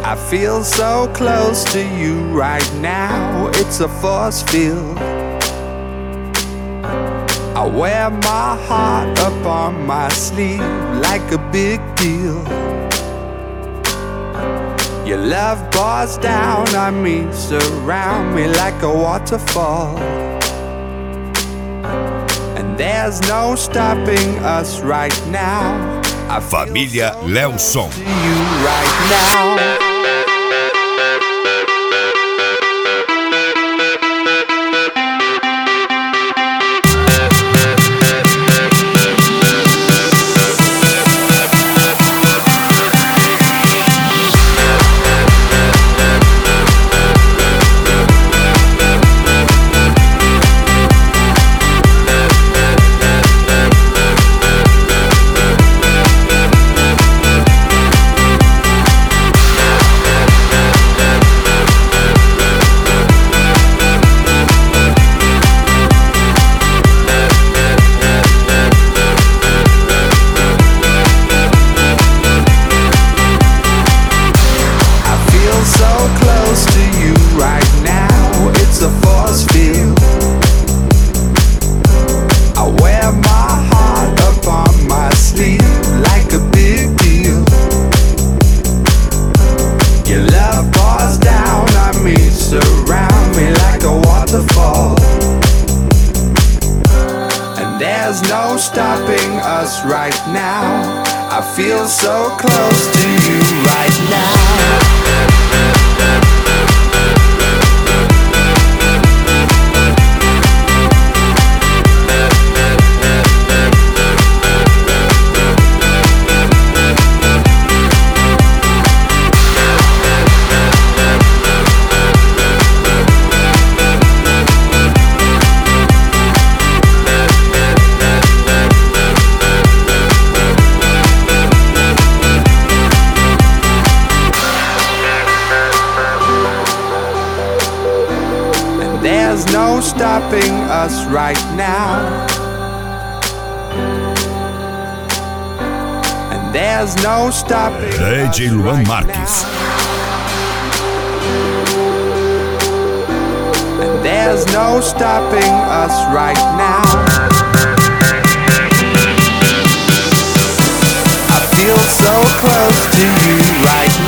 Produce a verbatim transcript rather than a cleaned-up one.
I feel so close to you right now, it's a force field. I wear my heart up on my sleeve like a big deal. Your love pours down on me, surround me like a waterfall. And there's no stopping us right now. I Família Lelson. to you right now. There's no stopping us right now. I feel so close to you right now. There's no stopping us right now. And there's no stopping D J us Luan right Marques. now. And there's no stopping us right now. I feel so close to you right now.